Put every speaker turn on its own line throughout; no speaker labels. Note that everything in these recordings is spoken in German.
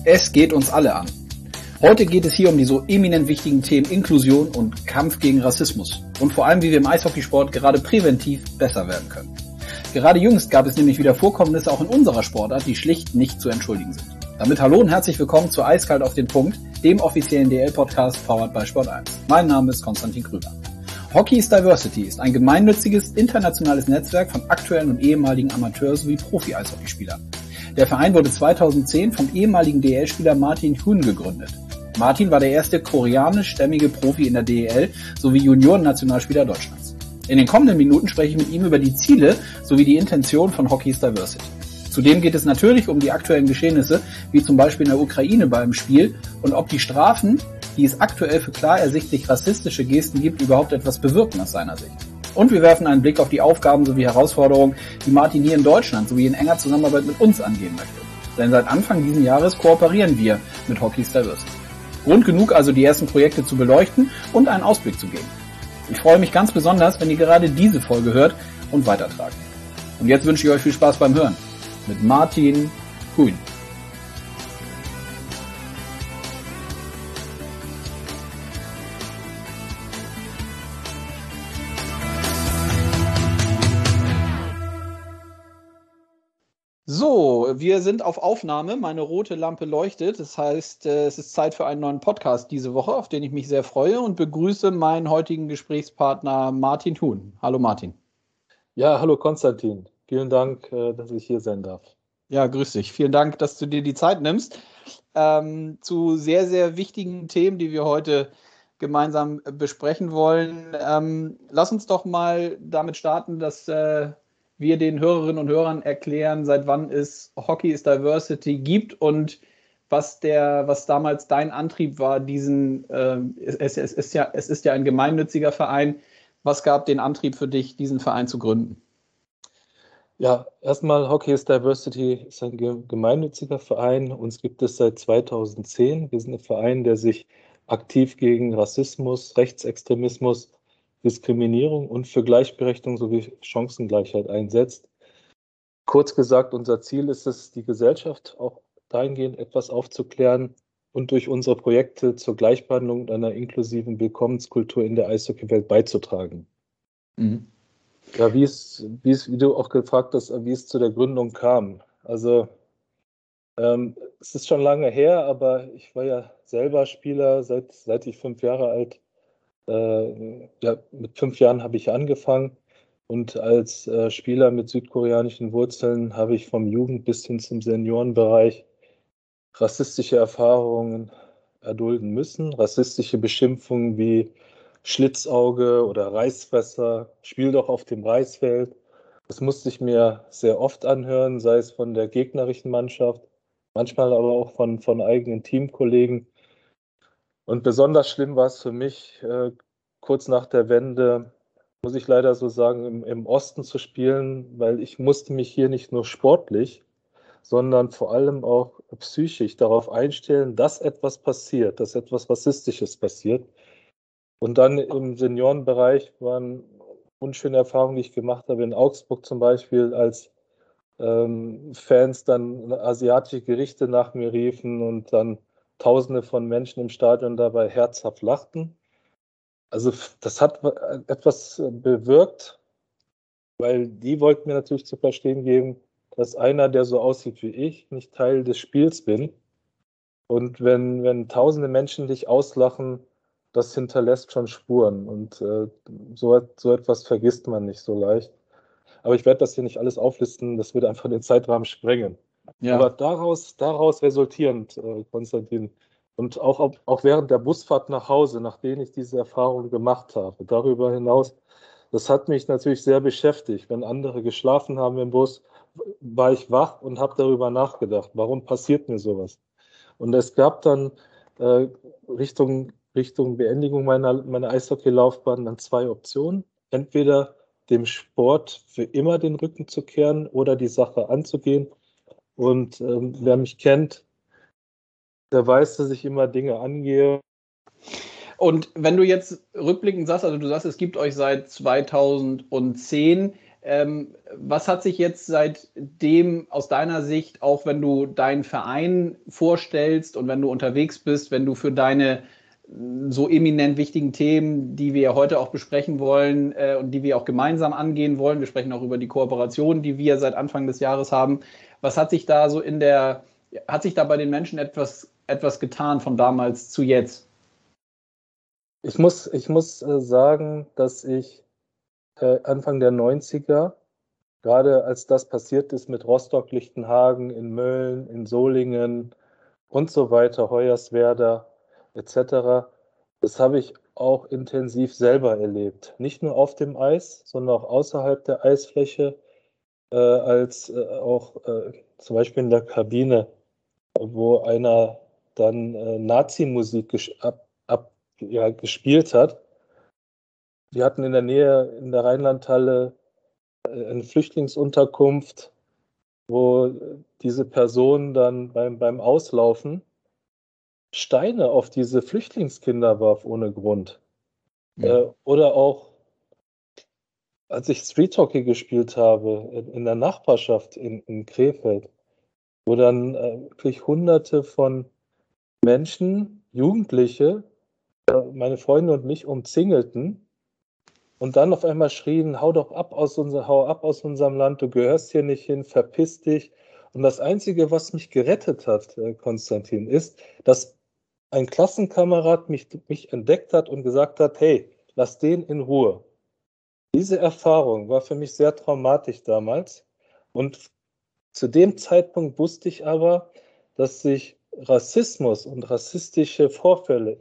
Es geht uns alle an. Heute geht es hier um die so eminent wichtigen Themen Inklusion und Kampf gegen Rassismus. Und vor allem, wie wir im Eishockeysport gerade präventiv besser werden können. Gerade jüngst gab es nämlich wieder Vorkommnisse auch in unserer Sportart, die schlicht nicht zu entschuldigen sind. Damit hallo und herzlich willkommen zu Eiskalt auf den Punkt, dem offiziellen DL-Podcast powered by Sport1. Mein Name ist Konstantin Krüger. Hockey is Diversity ist ein gemeinnütziges, internationales Netzwerk von aktuellen und ehemaligen Amateur- sowie Profi-Eishockeyspielern. Der Verein wurde 2010 vom ehemaligen DEL-Spieler Martin Huhn gegründet. Martin war der erste koreanischstämmige Profi in der DEL sowie Junioren-Nationalspieler Deutschlands. In den kommenden Minuten spreche ich mit ihm über die Ziele sowie die Intention von Hockey is Diversity. Zudem geht es natürlich um die aktuellen Geschehnisse, wie zum Beispiel in der Ukraine beim Spiel, und ob die Strafen, die es aktuell für klar ersichtlich rassistische Gesten gibt, überhaupt etwas bewirken aus seiner Sicht. Und wir werfen einen Blick auf die Aufgaben sowie Herausforderungen, die Martin hier in Deutschland sowie in enger Zusammenarbeit mit uns angehen möchte. Denn seit Anfang dieses Jahres kooperieren wir mit Hockey is Diversity. Grund genug also, die ersten Projekte zu beleuchten und einen Ausblick zu geben. Ich freue mich ganz besonders, wenn ihr gerade diese Folge hört und weitertragt. Und jetzt wünsche ich euch viel Spaß beim Hören mit Martin Huhn. So, wir sind auf Aufnahme. Meine rote Lampe leuchtet. Das heißt, es ist Zeit für einen neuen Podcast diese Woche, auf den ich mich sehr freue und begrüße meinen heutigen Gesprächspartner Martin Huhn. Hallo Martin.
Ja, hallo Konstantin. Vielen Dank, dass ich hier sein darf.
Ja, grüß dich. Vielen Dank, dass du dir die Zeit nimmst. Zu sehr, sehr wichtigen Themen, die wir heute gemeinsam besprechen wollen. Lass uns doch mal damit starten, dass wir den Hörerinnen und Hörern erklären, seit wann es Hockey is Diversity gibt und was damals dein Antrieb war, es ist ja ein gemeinnütziger Verein. Was gab den Antrieb für dich, diesen Verein zu gründen?
Ja, erstmal Hockey is Diversity ist ein gemeinnütziger Verein. Uns gibt es seit 2010. Wir sind ein Verein, der sich aktiv gegen Rassismus, Rechtsextremismus, Diskriminierung und für Gleichberechtigung sowie Chancengleichheit einsetzt. Kurz gesagt, unser Ziel ist es, die Gesellschaft auch dahingehend etwas aufzuklären und durch unsere Projekte zur Gleichbehandlung und einer inklusiven Willkommenskultur in der Eishockeywelt beizutragen. Mhm. Ja, wie du auch gefragt hast, wie es zu der Gründung kam. Also es ist schon lange her, aber ich war ja selber Spieler, seit ich 5 Jahre alt. Mit 5 Jahren habe ich angefangen und als Spieler mit südkoreanischen Wurzeln habe ich vom Jugend- bis hin zum Seniorenbereich rassistische Erfahrungen erdulden müssen. Rassistische Beschimpfungen wie Schlitzauge oder Reißfresser, spiel doch auf dem Reisfeld. Das musste ich mir sehr oft anhören, sei es von der gegnerischen Mannschaft, manchmal aber auch von eigenen Teamkollegen. Und besonders schlimm war es für mich, kurz nach der Wende, muss ich leider so sagen, im Osten zu spielen, weil ich musste mich hier nicht nur sportlich, sondern vor allem auch psychisch darauf einstellen, dass etwas passiert, dass etwas Rassistisches passiert. Und dann im Seniorenbereich waren unschöne Erfahrungen, die ich gemacht habe, in Augsburg zum Beispiel, als Fans dann asiatische Gerichte nach mir riefen und dann Tausende von Menschen im Stadion dabei herzhaft lachten. Also das hat etwas bewirkt, weil die wollten mir natürlich zu verstehen geben, dass einer, der so aussieht wie ich, nicht Teil des Spiels bin. Und wenn tausende Menschen dich auslachen, das hinterlässt schon Spuren. Und so etwas vergisst man nicht so leicht. Aber ich werde das hier nicht alles auflisten, das würde einfach den Zeitrahmen sprengen. Ja. Aber daraus resultierend, Konstantin, und auch während der Busfahrt nach Hause, nachdem ich diese Erfahrung gemacht habe, darüber hinaus, das hat mich natürlich sehr beschäftigt. Wenn andere geschlafen haben im Bus, war ich wach und habe darüber nachgedacht, warum passiert mir sowas? Und es gab dann Richtung Beendigung meiner Eishockeylaufbahn dann 2 Optionen. Entweder dem Sport für immer den Rücken zu kehren oder die Sache anzugehen. Und wer mich kennt, der weiß, dass ich immer Dinge angehe.
Und wenn du jetzt rückblickend sagst, also du sagst, es gibt euch seit 2010, Was hat sich jetzt seitdem aus deiner Sicht, auch wenn du deinen Verein vorstellst und wenn du unterwegs bist, wenn du für deine so eminent wichtigen Themen, die wir heute auch besprechen wollen und die wir auch gemeinsam angehen wollen, wir sprechen auch über die Kooperation, die wir seit Anfang des Jahres haben, was hat sich da so hat sich da bei den Menschen etwas getan von damals zu jetzt?
Ich muss sagen, dass ich Anfang der 90er, gerade als das passiert ist mit Rostock, Lichtenhagen, in Mölln, in Solingen und so weiter, Hoyerswerda etc., das habe ich auch intensiv selber erlebt. Nicht nur auf dem Eis, sondern auch außerhalb der Eisfläche, als auch zum Beispiel in der Kabine, wo einer dann Nazi-Musik gespielt hat. Wir hatten in der Nähe in der Rheinlandhalle eine Flüchtlingsunterkunft, wo diese Person dann beim Auslaufen Steine auf diese Flüchtlingskinder warf ohne Grund. Oder auch, als ich Street-Hockey gespielt habe in der Nachbarschaft in Krefeld, wo dann wirklich Hunderte von Menschen, Jugendliche, meine Freunde und mich umzingelten und dann auf einmal schrien, hau ab aus unserem Land, du gehörst hier nicht hin, verpiss dich. Und das Einzige, was mich gerettet hat, Konstantin, ist, dass ein Klassenkamerad mich entdeckt hat und gesagt hat, hey, lass den in Ruhe. Diese Erfahrung war für mich sehr traumatisch damals. Und zu dem Zeitpunkt wusste ich aber, dass sich Rassismus und rassistische Vorfälle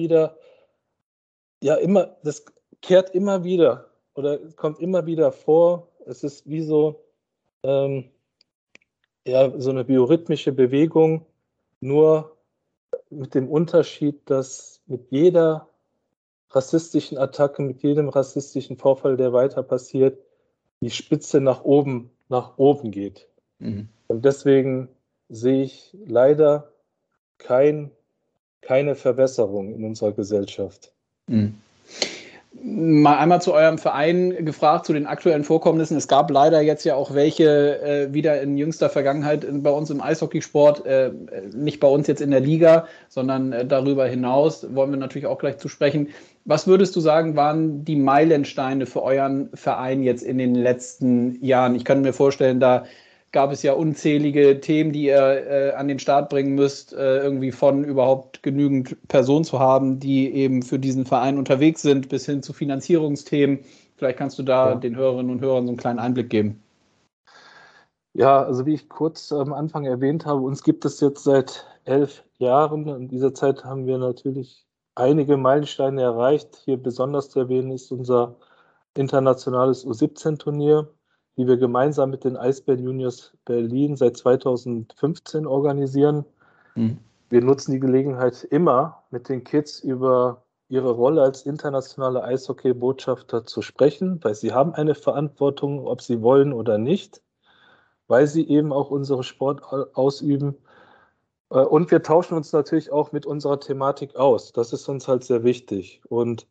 das kehrt immer wieder oder kommt immer wieder vor. Es ist wie so eine biorhythmische Bewegung, nur mit dem Unterschied, dass mit jeder rassistischen Attacke, mit jedem rassistischen Vorfall, der weiter passiert, die Spitze nach oben geht. Mhm. Und deswegen sehe ich leider keine Verbesserung in unserer Gesellschaft.
Mhm. Mal einmal zu eurem Verein gefragt, zu den aktuellen Vorkommnissen. Es gab leider jetzt ja auch welche wieder in jüngster Vergangenheit bei uns im Eishockeysport, nicht bei uns jetzt in der Liga, sondern darüber hinaus, wollen wir natürlich auch gleich zu sprechen. Was würdest du sagen, waren die Meilensteine für euren Verein jetzt in den letzten Jahren? Ich kann mir vorstellen, da gab es ja unzählige Themen, die ihr an den Start bringen müsst, irgendwie von überhaupt genügend Personen zu haben, die eben für diesen Verein unterwegs sind, bis hin zu Finanzierungsthemen. Vielleicht kannst du da den Hörerinnen und Hörern so einen kleinen Einblick geben.
Ja, also wie ich kurz am Anfang erwähnt habe, uns gibt es jetzt seit 11 Jahren. In dieser Zeit haben wir natürlich einige Meilensteine erreicht. Hier besonders zu erwähnen ist unser internationales U17-Turnier, die wir gemeinsam mit den Eisbären Juniors Berlin seit 2015 organisieren. Mhm. Wir nutzen die Gelegenheit immer, mit den Kids über ihre Rolle als internationale Eishockey-Botschafter zu sprechen, weil sie haben eine Verantwortung, ob sie wollen oder nicht, weil sie eben auch unsere Sport ausüben. Und wir tauschen uns natürlich auch mit unserer Thematik aus. Das ist uns halt sehr wichtig. Und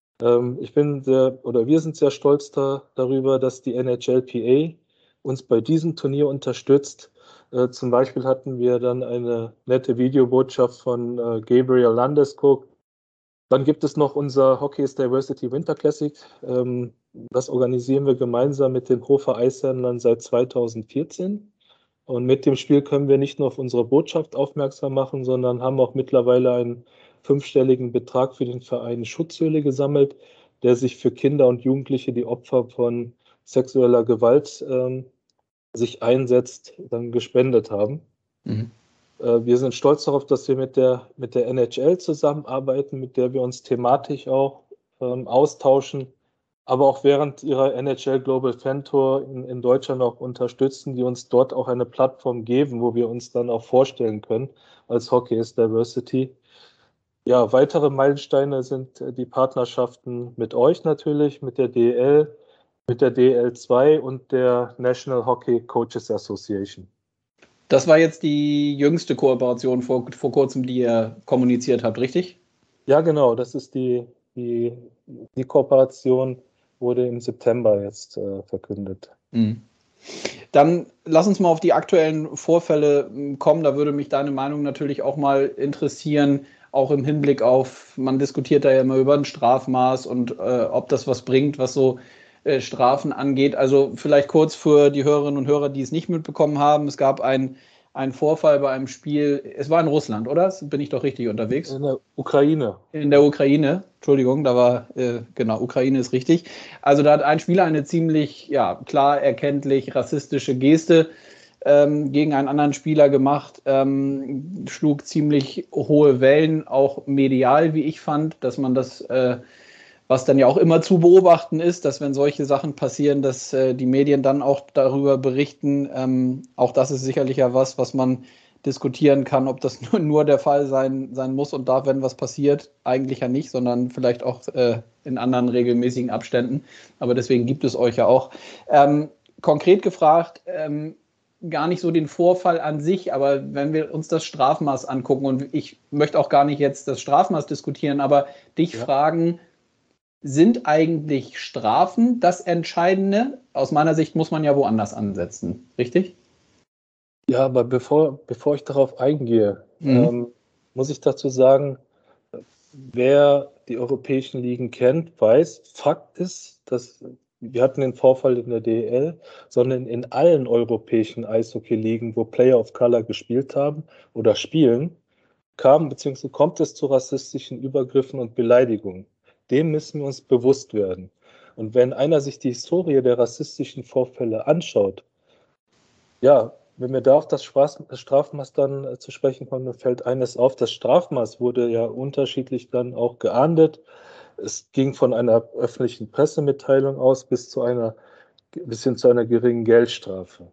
wir sind sehr stolz darüber, dass die NHLPA uns bei diesem Turnier unterstützt. Zum Beispiel hatten wir dann eine nette Videobotschaft von Gabriel Landeskog. Dann gibt es noch unser Hockey is Diversity Winter Classic. Das organisieren wir gemeinsam mit den Hofer Eishändlern seit 2014. Und mit dem Spiel können wir nicht nur auf unsere Botschaft aufmerksam machen, sondern haben auch mittlerweile einen 5-stelligen Betrag für den Verein Schutzhöhle gesammelt, der sich für Kinder und Jugendliche, die Opfer von sexueller Gewalt sich einsetzt, dann gespendet haben. Mhm. Wir sind stolz darauf, dass wir mit der NHL zusammenarbeiten, mit der wir uns thematisch auch austauschen, aber auch während ihrer NHL Global Fan Tour in Deutschland auch unterstützen, die uns dort auch eine Plattform geben, wo wir uns dann auch vorstellen können als Hockey is Diversity. Ja, weitere Meilensteine sind die Partnerschaften mit euch natürlich, mit der DEL, mit der DEL2 und der National Hockey Coaches Association.
Das war jetzt die jüngste Kooperation vor kurzem, die ihr kommuniziert habt, richtig?
Ja, genau. Das ist die Kooperation wurde im September jetzt verkündet.
Mhm. Dann lass uns mal auf die aktuellen Vorfälle kommen. Da würde mich deine Meinung natürlich auch mal interessieren, auch im Hinblick auf, man diskutiert da ja immer über ein Strafmaß und ob das was bringt, was so Strafen angeht. Also vielleicht kurz für die Hörerinnen und Hörer, die es nicht mitbekommen haben. Es gab einen Vorfall bei einem Spiel, es war in Russland, oder? Bin ich doch richtig unterwegs?
In der Ukraine.
In der Ukraine, Entschuldigung, da war, genau, Ukraine ist richtig. Also da hat ein Spieler eine ziemlich, ja, klar erkenntlich rassistische Geste gegen einen anderen Spieler gemacht, schlug ziemlich hohe Wellen, auch medial, wie ich fand, dass man das, was dann ja auch immer zu beobachten ist, dass wenn solche Sachen passieren, dass die Medien dann auch darüber berichten. Auch das ist sicherlich ja was man diskutieren kann, ob das nur der Fall sein muss und darf, wenn was passiert. Eigentlich ja nicht, sondern vielleicht auch in anderen regelmäßigen Abständen. Aber deswegen gibt es euch ja auch. Konkret gefragt, gar nicht so den Vorfall an sich, aber wenn wir uns das Strafmaß angucken, und ich möchte auch gar nicht jetzt das Strafmaß diskutieren, aber dich fragen, sind eigentlich Strafen das Entscheidende? Aus meiner Sicht muss man ja woanders ansetzen, richtig?
Ja, aber bevor ich darauf eingehe, muss ich dazu sagen, wer die europäischen Ligen kennt, weiß, Fakt ist, dass wir hatten den Vorfall in der DEL, sondern in allen europäischen Eishockey-Ligen, wo Player of Color gespielt haben oder spielen, kam bzw. kommt es zu rassistischen Übergriffen und Beleidigungen. Dem müssen wir uns bewusst werden. Und wenn einer sich die Historie der rassistischen Vorfälle anschaut, ja, wenn wir da auf das Strafmaß dann zu sprechen kommen, dann fällt eines auf, das Strafmaß wurde ja unterschiedlich dann auch geahndet. Es ging von einer öffentlichen Pressemitteilung aus bis hin zu einer geringen Geldstrafe.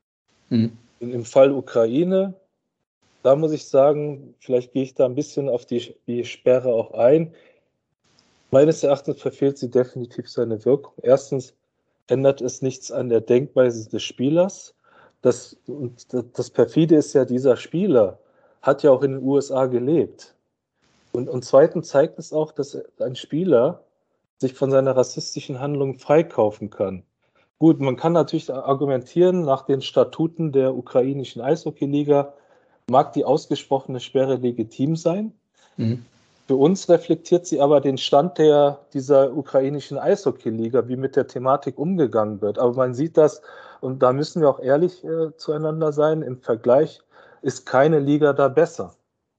Im Fall Ukraine, da muss ich sagen, vielleicht gehe ich da ein bisschen auf die Sperre auch ein. Meines Erachtens verfehlt sie definitiv seine Wirkung. Erstens ändert es nichts an der Denkweise des Spielers. Das Perfide ist ja, dieser Spieler hat ja auch in den USA gelebt. Und zweitens zeigt es auch, dass ein Spieler sich von seiner rassistischen Handlung freikaufen kann. Gut, man kann natürlich argumentieren, nach den Statuten der ukrainischen Eishockeyliga mag die ausgesprochene Sperre legitim sein. Für uns reflektiert sie aber den Stand dieser ukrainischen Eishockeyliga, wie mit der Thematik umgegangen wird. Aber man sieht das, und da müssen wir auch ehrlich zueinander sein, im Vergleich ist keine Liga da besser.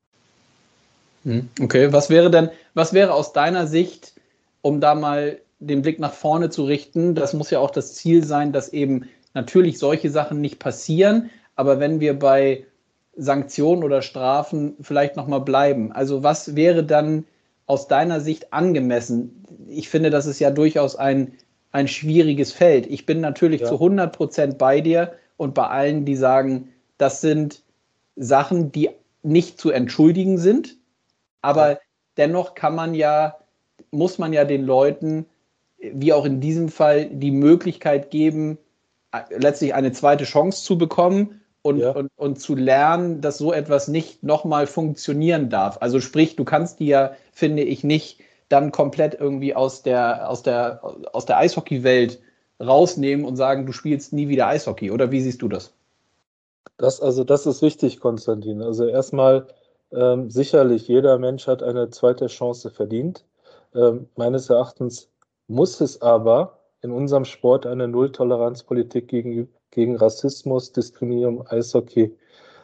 Okay, was wäre aus deiner Sicht, um da mal den Blick nach vorne zu richten, das muss ja auch das Ziel sein, dass eben natürlich solche Sachen nicht passieren, aber wenn wir bei Sanktionen oder Strafen vielleicht nochmal bleiben, also was wäre dann aus deiner Sicht angemessen? Ich finde, das ist ja durchaus ein schwieriges Feld. Ich bin natürlich zu 100% bei dir und bei allen, die sagen, das sind Sachen, die nicht zu entschuldigen sind, aber dennoch muss man ja den Leuten, wie auch in diesem Fall, die Möglichkeit geben, letztlich eine zweite Chance zu bekommen und zu lernen, dass so etwas nicht nochmal funktionieren darf. Also sprich, du kannst die ja, finde ich, nicht dann komplett irgendwie aus der Eishockey-Welt rausnehmen und sagen, du spielst nie wieder Eishockey. Oder wie siehst du das?
Das ist richtig, Konstantin. Also erstmal, sicherlich, jeder Mensch hat eine zweite Chance verdient. Meines Erachtens muss es aber in unserem Sport eine Null-Toleranz-Politik gegen Rassismus, Diskriminierung, Eishockey,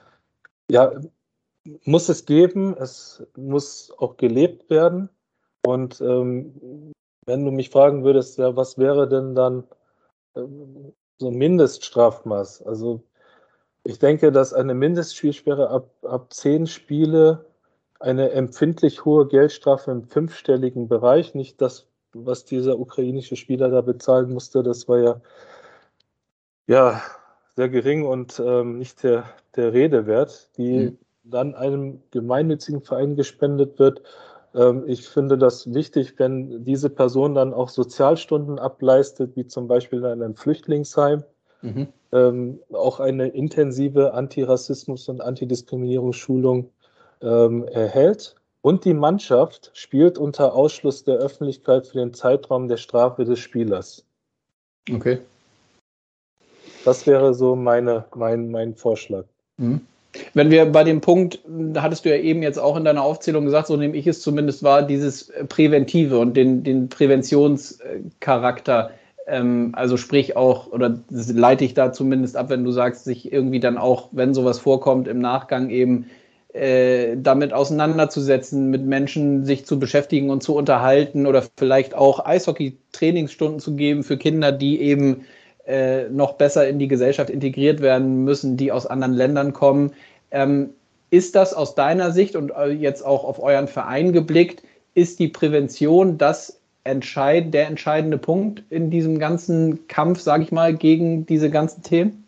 muss es geben. Es muss auch gelebt werden. Und wenn du mich fragen würdest, was wäre denn dann so ein Mindeststrafmaß? Also ich denke, dass eine Mindestspielsperre ab 10 Spiele, eine empfindlich hohe Geldstrafe im 5-stelligen Bereich, nicht das, was dieser ukrainische Spieler da bezahlen musste, das war ja sehr gering und nicht der Rede wert, die dann einem gemeinnützigen Verein gespendet wird. Ich finde das wichtig, wenn diese Person dann auch Sozialstunden ableistet, wie zum Beispiel in einem Flüchtlingsheim. Auch eine intensive Antirassismus- und Antidiskriminierungsschulung erhält. Und die Mannschaft spielt unter Ausschluss der Öffentlichkeit für den Zeitraum der Strafe des Spielers.
Okay.
Das wäre so mein Vorschlag.
Mhm. Wenn wir bei dem Punkt, da hattest du ja eben jetzt auch in deiner Aufzählung gesagt, so nehme ich es zumindest wahr, dieses Präventive und den Präventionscharakter, also sprich auch, oder das leite ich da zumindest ab, wenn du sagst, sich irgendwie dann auch, wenn sowas vorkommt, im Nachgang eben damit auseinanderzusetzen, mit Menschen sich zu beschäftigen und zu unterhalten oder vielleicht auch Eishockey-Trainingsstunden zu geben für Kinder, die eben noch besser in die Gesellschaft integriert werden müssen, die aus anderen Ländern kommen. Ist das aus deiner Sicht und jetzt auch auf euren Verein geblickt, ist die Prävention der entscheidende Punkt in diesem ganzen Kampf, sage ich mal, gegen diese ganzen Themen?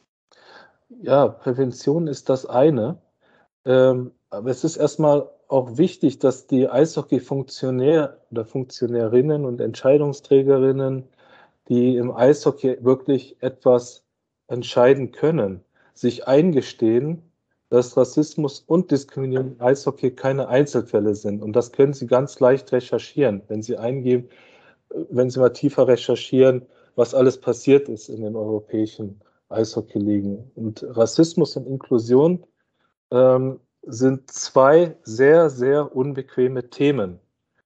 Ja, Prävention ist das eine. Aber es ist erstmal auch wichtig, dass die Eishockey-Funktionäre oder Funktionärinnen und Entscheidungsträgerinnen, die im Eishockey wirklich etwas entscheiden können, sich eingestehen, dass Rassismus und Diskriminierung im Eishockey keine Einzelfälle sind. Und das können Sie ganz leicht recherchieren, wenn Sie eingeben, wenn Sie mal tiefer recherchieren, was alles passiert ist in den europäischen Eishockey-Ligen. Und Rassismus und Inklusion sind zwei sehr, sehr unbequeme Themen.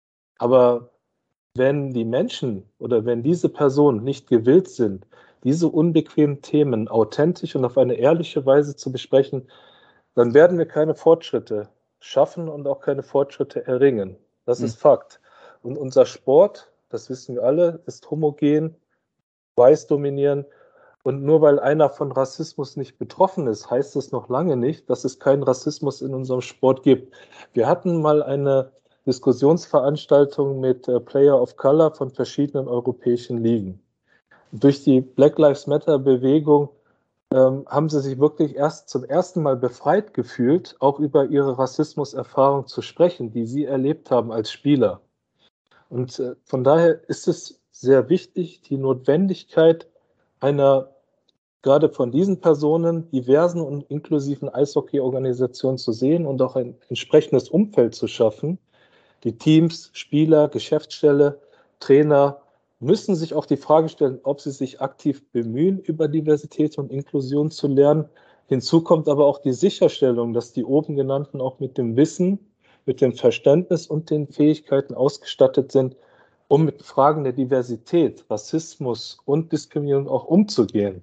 Aber wenn die Menschen oder wenn diese Personen nicht gewillt sind, diese unbequemen Themen authentisch und auf eine ehrliche Weise zu besprechen, dann werden wir keine Fortschritte schaffen und auch keine Fortschritte erringen. Das ist Fakt. Und unser Sport, das wissen wir alle, ist homogen, weiß dominierend. Und nur weil einer von Rassismus nicht betroffen ist, heißt es noch lange nicht, dass es keinen Rassismus in unserem Sport gibt. Wir hatten mal eine Diskussionsveranstaltung mit Player of Color von verschiedenen europäischen Ligen. Durch die Black Lives Matter Bewegung haben sie sich wirklich erst zum ersten Mal befreit gefühlt, auch über ihre Rassismuserfahrung zu sprechen, die sie erlebt haben als Spieler. Und von daher ist es sehr wichtig, die Notwendigkeit einer gerade von diesen Personen diversen und inklusiven Eishockey-Organisationen zu sehen und auch ein entsprechendes Umfeld zu schaffen. Die Teams, Spieler, Geschäftsstelle, Trainer müssen sich auch die Frage stellen, ob sie sich aktiv bemühen, über Diversität und Inklusion zu lernen. Hinzu kommt aber auch die Sicherstellung, dass die oben genannten auch mit dem Wissen, mit dem Verständnis und den Fähigkeiten ausgestattet sind, um mit Fragen der Diversität, Rassismus und Diskriminierung auch umzugehen.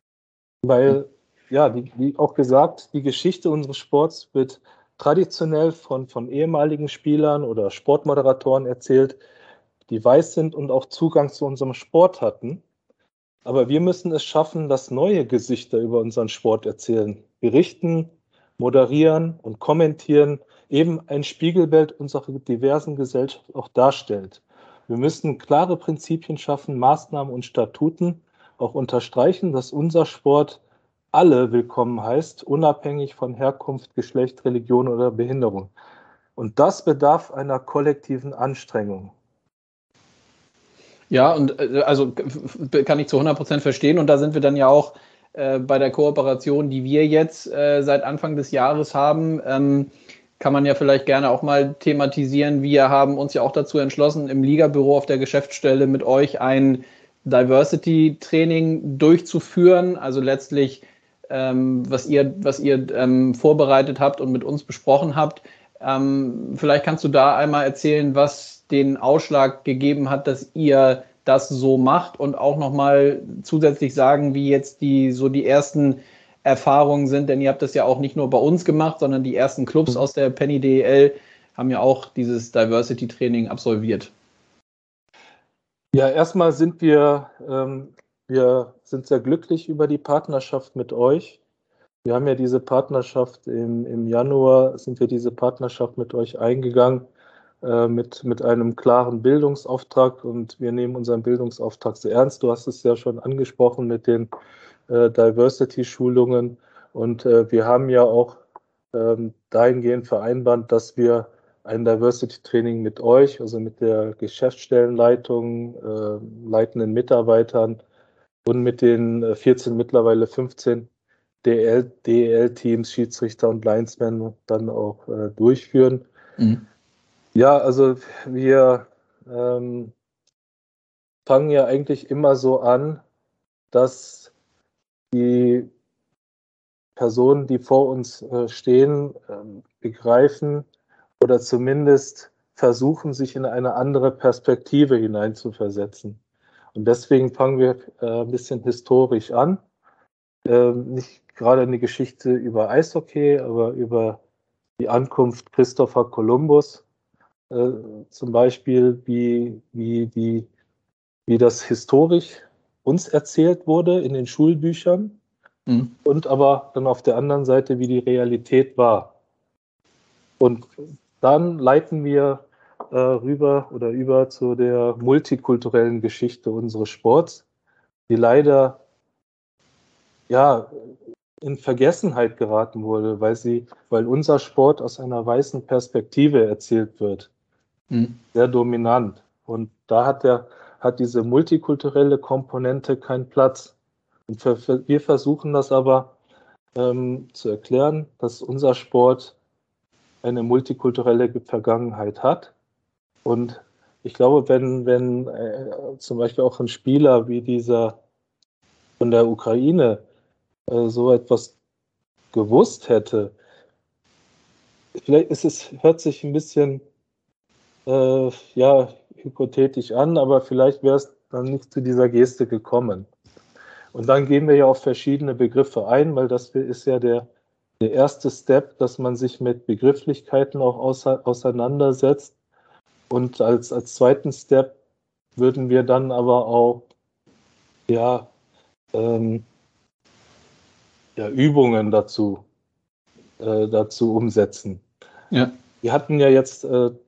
Weil, ja, wie auch gesagt, die Geschichte unseres Sports wird traditionell von ehemaligen Spielern oder Sportmoderatoren erzählt, die weiß sind und auch Zugang zu unserem Sport hatten. Aber wir müssen es schaffen, dass neue Gesichter über unseren Sport erzählen, berichten, moderieren und kommentieren, eben ein Spiegelbild unserer diversen Gesellschaft auch darstellt. Wir müssen klare Prinzipien schaffen, Maßnahmen und Statuten, auch unterstreichen, dass unser Sport alle willkommen heißt, unabhängig von Herkunft, Geschlecht, Religion oder Behinderung. Und das bedarf einer kollektiven Anstrengung.
Ja, und also kann ich zu 100% verstehen. Und da sind wir dann ja auch bei der Kooperation, die wir jetzt seit Anfang des Jahres haben. Kann man ja vielleicht gerne auch mal thematisieren. Wir haben uns ja auch dazu entschlossen, im Ligabüro auf der Geschäftsstelle mit euch ein Diversity-Training durchzuführen. Also letztlich, was ihr vorbereitet habt und mit uns besprochen habt. Vielleicht kannst du da einmal erzählen, was den Ausschlag gegeben hat, dass ihr das so macht und auch nochmal zusätzlich sagen, wie jetzt die ersten Erfahrungen sind, denn ihr habt das ja auch nicht nur bei uns gemacht, sondern die ersten Clubs aus der Penny DEL haben ja auch dieses Diversity-Training absolviert.
Ja, erstmal sind wir sind sehr glücklich über die Partnerschaft mit euch. Wir haben ja diese Partnerschaft im Januar, sind wir diese Partnerschaft mit euch eingegangen, mit einem klaren Bildungsauftrag, und wir nehmen unseren Bildungsauftrag sehr ernst. Du hast es ja schon angesprochen mit den Diversity-Schulungen, und wir haben ja auch dahingehend vereinbart, dass wir ein Diversity-Training mit euch, also mit der Geschäftsstellenleitung, leitenden Mitarbeitern und mit den 14, mittlerweile 15 DEL-Teams, Schiedsrichter und Linesmen dann auch durchführen. Ja, also wir fangen ja eigentlich immer so an, dass die Personen, die vor uns stehen, begreifen oder zumindest versuchen, sich in eine andere Perspektive hineinzuversetzen. Und deswegen fangen wir ein bisschen historisch an. Nicht gerade eine Geschichte über Eishockey, aber über die Ankunft Christopher Columbus. Zum Beispiel, wie das historisch uns erzählt wurde in den Schulbüchern und aber dann auf der anderen Seite, wie die Realität war. Und dann leiten wir über zu der multikulturellen Geschichte unseres Sports, die leider ja in Vergessenheit geraten wurde, weil unser Sport aus einer weißen Perspektive erzählt wird. Sehr dominant. Und da hat diese multikulturelle Komponente keinen Platz. Und wir versuchen das aber zu erklären, dass unser Sport eine multikulturelle Vergangenheit hat. Und ich glaube, wenn zum Beispiel auch ein Spieler wie dieser von der Ukraine so etwas gewusst hätte, vielleicht hört sich ein bisschen hypothetisch an, aber vielleicht wäre es dann nicht zu dieser Geste gekommen. Und dann gehen wir ja auf verschiedene Begriffe ein, weil das ist ja der erste Step, dass man sich mit Begrifflichkeiten auch auseinandersetzt. Und als zweiten Step würden wir dann aber auch Übungen dazu umsetzen.
Ja.
Wir hatten ja jetzt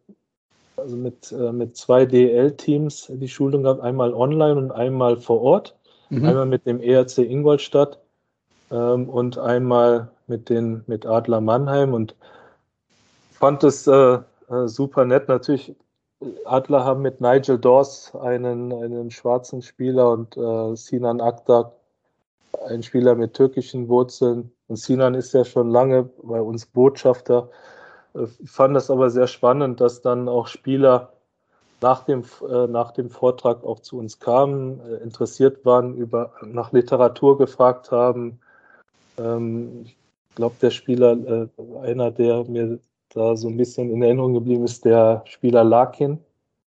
also mit 2 DEL-Teams die Schulung gehabt, einmal online und einmal vor Ort. Einmal mit dem ERC Ingolstadt und einmal mit Adler Mannheim, und fand es super nett. Natürlich, Adler haben mit Nigel Dawes einen schwarzen Spieler und Sinan Aktak, ein Spieler mit türkischen Wurzeln. Und Sinan ist ja schon lange bei uns Botschafter. Ich fand das aber sehr spannend, dass dann auch Spieler nach dem Vortrag auch zu uns kamen, interessiert waren, nach Literatur gefragt haben. Ich glaube, der Spieler, einer, der mir da so ein bisschen in Erinnerung geblieben ist, der Spieler Larkin.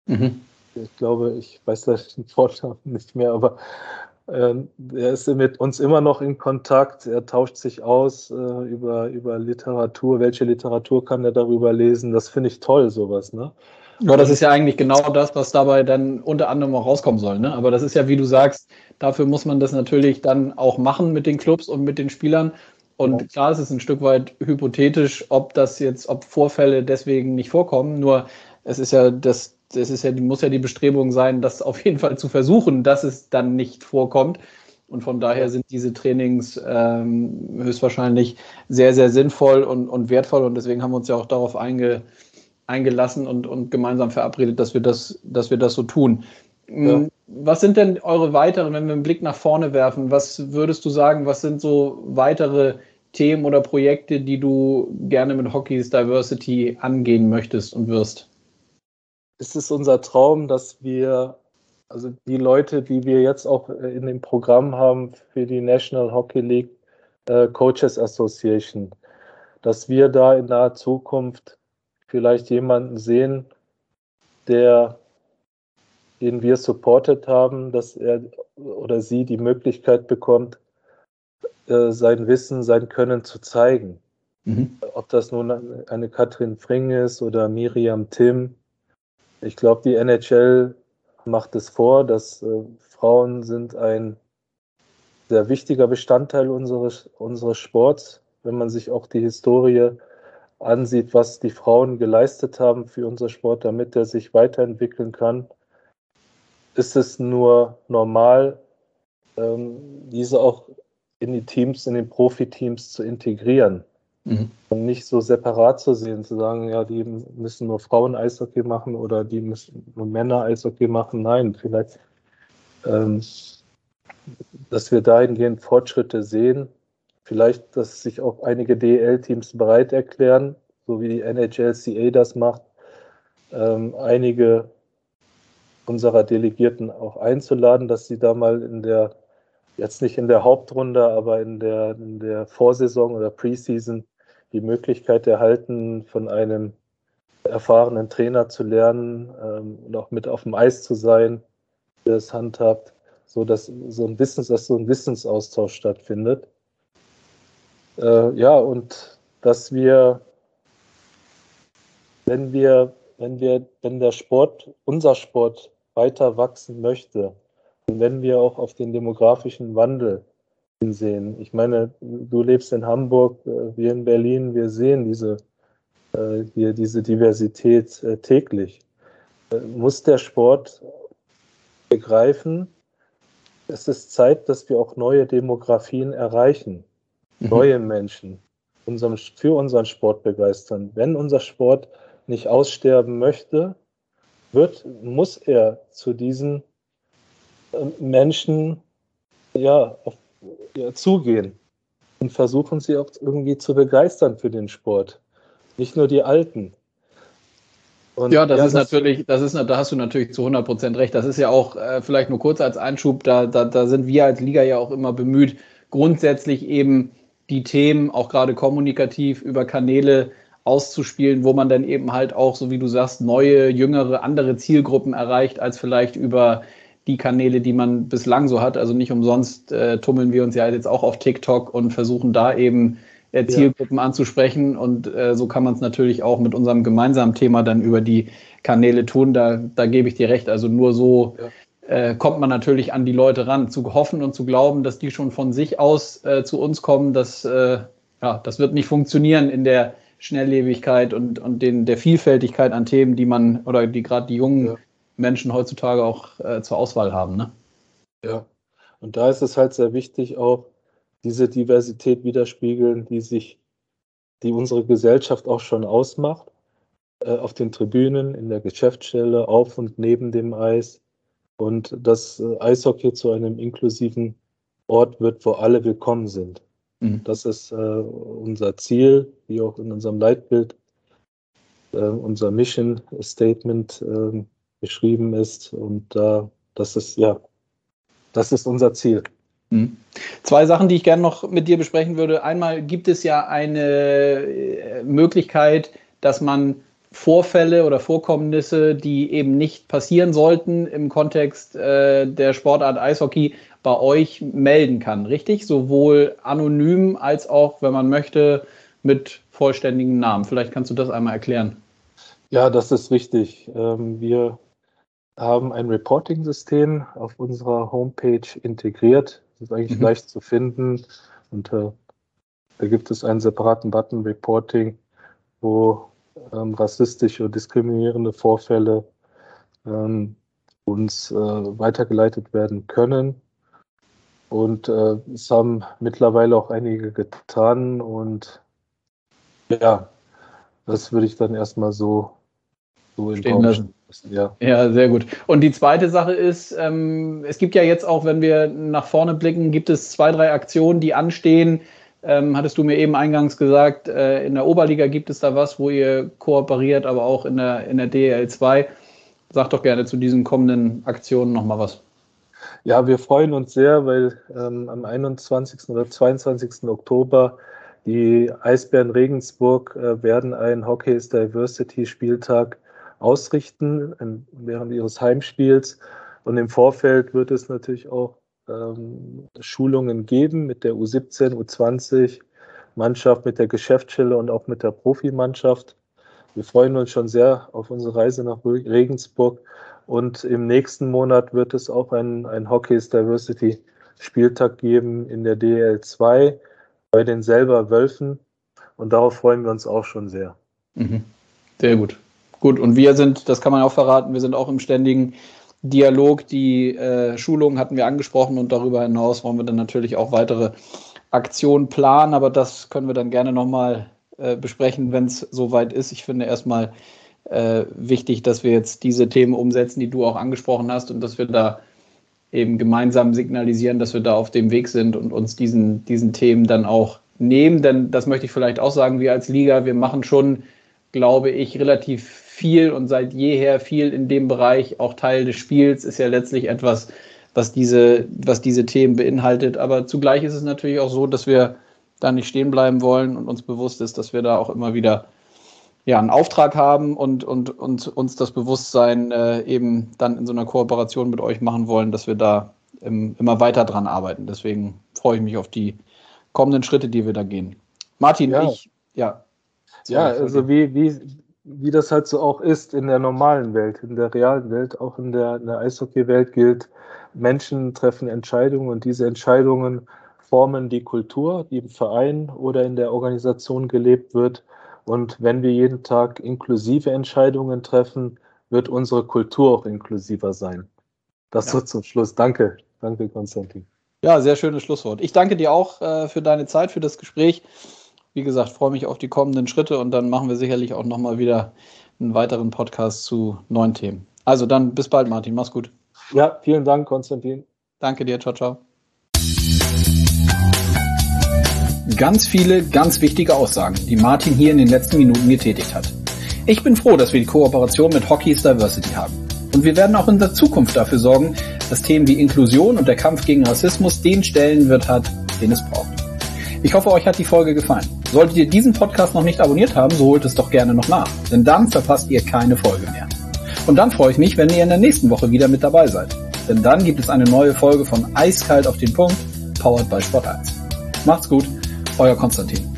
Ich glaube, ich weiß den Vornamen nicht mehr, aber er ist mit uns immer noch in Kontakt. Er tauscht sich aus über Literatur. Welche Literatur kann er darüber lesen? Das finde ich toll, sowas, ne?
Ja, das ist ja eigentlich genau das, was dabei dann unter anderem auch rauskommen soll, ne? Aber das ist ja, wie du sagst, dafür muss man das natürlich dann auch machen mit den Clubs und mit den Spielern. Und klar, es ist ein Stück weit hypothetisch, ob Vorfälle deswegen nicht vorkommen. Nur es ist ja muss ja die Bestrebung sein, das auf jeden Fall zu versuchen, dass es dann nicht vorkommt. Und von daher sind diese Trainings höchstwahrscheinlich sehr, sehr sinnvoll und wertvoll. Und deswegen haben wir uns ja auch darauf eingelassen und gemeinsam verabredet, dass wir das so tun. Ja. Was sind denn eure weiteren, wenn wir einen Blick nach vorne werfen, was würdest du sagen, was sind so weitere Themen oder Projekte, die du gerne mit Hockey's Diversity angehen möchtest und wirst?
Es ist unser Traum, dass wir, also die Leute, die wir jetzt auch in dem Programm haben für die National Hockey League Coaches Association, dass wir da in naher Zukunft vielleicht jemanden sehen, den wir supportet haben, dass er oder sie die Möglichkeit bekommt, sein Wissen, sein Können zu zeigen. Ob das nun eine Katrin Fring ist oder Miriam Tim. Ich glaube, die NHL macht es vor, dass Frauen sind ein sehr wichtiger Bestandteil unseres Sports. Wenn man sich auch die Historie ansieht, was die Frauen geleistet haben für unser Sport, damit er sich weiterentwickeln kann, ist es nur normal, diese auch in die Teams, in den Profiteams zu integrieren. Und nicht so separat zu sehen, zu sagen, ja, die müssen nur Frauen Eishockey machen oder die müssen nur Männer Eishockey machen. Nein, vielleicht, dass wir dahingehend Fortschritte sehen. Vielleicht, dass sich auch einige DEL-Teams bereit erklären, so wie die NHLCA das macht, einige unserer Delegierten auch einzuladen, dass sie da mal jetzt nicht in der Hauptrunde, aber in der Vorsaison oder Preseason die Möglichkeit erhalten, von einem erfahrenen Trainer zu lernen und auch mit auf dem Eis zu sein, der es handhabt, dass so ein Wissensaustausch stattfindet. Und dass wir, wenn der Sport, unser Sport weiter wachsen möchte und wenn wir auch auf den demografischen Wandel hinsehen. Ich meine, du lebst in Hamburg, wir in Berlin, wir sehen diese Diversität täglich. Muss der Sport begreifen, es ist Zeit, dass wir auch neue Demografien erreichen, neue Menschen für unseren Sport begeistern. Wenn unser Sport nicht aussterben möchte, muss er zu diesen Menschen zugehen und versuchen, sie auch irgendwie zu begeistern für den Sport. Nicht nur die Alten.
Und da hast du natürlich zu 100% recht. Das ist ja auch vielleicht nur kurz als Einschub, da sind wir als Liga ja auch immer bemüht, grundsätzlich eben die Themen auch gerade kommunikativ über Kanäle auszuspielen, wo man dann eben halt auch, so wie du sagst, neue, jüngere, andere Zielgruppen erreicht, als vielleicht über die Kanäle, die man bislang so hat. Also nicht umsonst tummeln wir uns ja jetzt auch auf TikTok und versuchen da eben Zielgruppen anzusprechen. Und so kann man es natürlich auch mit unserem gemeinsamen Thema dann über die Kanäle tun. Da gebe ich dir recht. Also nur so kommt man natürlich an die Leute ran. Zu hoffen und zu glauben, dass die schon von sich aus zu uns kommen, das wird nicht funktionieren in der Schnelllebigkeit und der Vielfältigkeit an Themen, die gerade die jungen Menschen heutzutage auch zur Auswahl haben. Ne?
Ja, und da ist es halt sehr wichtig, auch diese Diversität widerspiegeln, die unsere Gesellschaft auch schon ausmacht, auf den Tribünen, in der Geschäftsstelle, auf und neben dem Eis. Und dass Eishockey zu einem inklusiven Ort wird, wo alle willkommen sind. Das ist unser Ziel, wie auch in unserem Leitbild, unser Mission Statement beschrieben ist. Und das ist unser Ziel.
Zwei Sachen, die ich gerne noch mit dir besprechen würde. Einmal gibt es ja eine Möglichkeit, dass man Vorfälle oder Vorkommnisse, die eben nicht passieren sollten im Kontext der Sportart Eishockey, bei euch melden kann, richtig? Sowohl anonym als auch, wenn man möchte, mit vollständigem Namen. Vielleicht kannst du das einmal erklären.
Ja, das ist richtig. Wir haben ein Reporting-System auf unserer Homepage integriert. Das ist eigentlich leicht zu finden. Und da gibt es einen separaten Button Reporting, wo rassistische und diskriminierende Vorfälle uns weitergeleitet werden können. Und es haben mittlerweile auch einige getan. Und das würde ich dann erstmal so
stehen lassen. Ja, sehr gut. Und die zweite Sache ist, es gibt ja jetzt auch, wenn wir nach vorne blicken, gibt es 2, 3 Aktionen, die anstehen. Hattest du mir eben eingangs gesagt, in der Oberliga gibt es da was, wo ihr kooperiert, aber auch in der DEL2. Sag doch gerne zu diesen kommenden Aktionen nochmal was.
Ja, wir freuen uns sehr, weil am 21. oder 22. Oktober die Eisbären Regensburg werden einen Hockey's Diversity Spieltag ausrichten während ihres Heimspiels. Und im Vorfeld wird es natürlich auch Schulungen geben mit der U17, U20 Mannschaft, mit der Geschäftsstelle und auch mit der Profimannschaft. Wir freuen uns schon sehr auf unsere Reise nach Regensburg. Und im nächsten Monat wird es auch ein Hockey's Diversity Spieltag geben in der DEL2 bei den selber Wölfen. Und darauf freuen wir uns auch schon sehr.
Sehr gut. Gut, und wir sind, das kann man auch verraten, wir sind auch im ständigen Dialog. Die Schulungen hatten wir angesprochen und darüber hinaus wollen wir dann natürlich auch weitere Aktionen planen. Aber das können wir dann gerne nochmal besprechen, wenn es soweit ist. Ich finde erstmal wichtig, dass wir jetzt diese Themen umsetzen, die du auch angesprochen hast und dass wir da eben gemeinsam signalisieren, dass wir da auf dem Weg sind und uns diesen Themen dann auch nehmen. Denn das möchte ich vielleicht auch sagen, wir als Liga, wir machen schon, glaube ich, relativ viel und seit jeher viel in dem Bereich, auch Teil des Spiels, ist ja letztlich etwas, was diese Themen beinhaltet. Aber zugleich ist es natürlich auch so, dass wir da nicht stehen bleiben wollen und uns bewusst ist, dass wir da auch immer wieder einen Auftrag haben und uns das Bewusstsein eben dann in so einer Kooperation mit euch machen wollen, dass wir da immer weiter dran arbeiten. Deswegen freue ich mich auf die kommenden Schritte, die wir da gehen. Martin,
also wie das halt so auch ist in der normalen Welt, in der realen Welt, auch in der Eishockey-Welt gilt, Menschen treffen Entscheidungen und diese Entscheidungen formen die Kultur, die im Verein oder in der Organisation gelebt wird. Und wenn wir jeden Tag inklusive Entscheidungen treffen, wird unsere Kultur auch inklusiver sein. Das so zum Schluss. Danke, Konstantin.
Ja, sehr schönes Schlusswort. Ich danke dir auch für deine Zeit, für das Gespräch. Wie gesagt, freue mich auf die kommenden Schritte und dann machen wir sicherlich auch nochmal wieder einen weiteren Podcast zu neuen Themen. Also dann bis bald, Martin. Mach's gut.
Ja, vielen Dank, Konstantin.
Danke dir. Ciao, ciao. Ganz viele, ganz wichtige Aussagen, die Martin hier in den letzten Minuten getätigt hat. Ich bin froh, dass wir die Kooperation mit Hockey's Diversity haben. Und wir werden auch in der Zukunft dafür sorgen, dass Themen wie Inklusion und der Kampf gegen Rassismus den Stellenwert hat, den es braucht. Ich hoffe, euch hat die Folge gefallen. Solltet ihr diesen Podcast noch nicht abonniert haben, so holt es doch gerne noch nach, denn dann verpasst ihr keine Folge mehr. Und dann freue ich mich, wenn ihr in der nächsten Woche wieder mit dabei seid. Denn dann gibt es eine neue Folge von Eiskalt auf den Punkt, powered by Sport1. Macht's gut, euer Konstantin.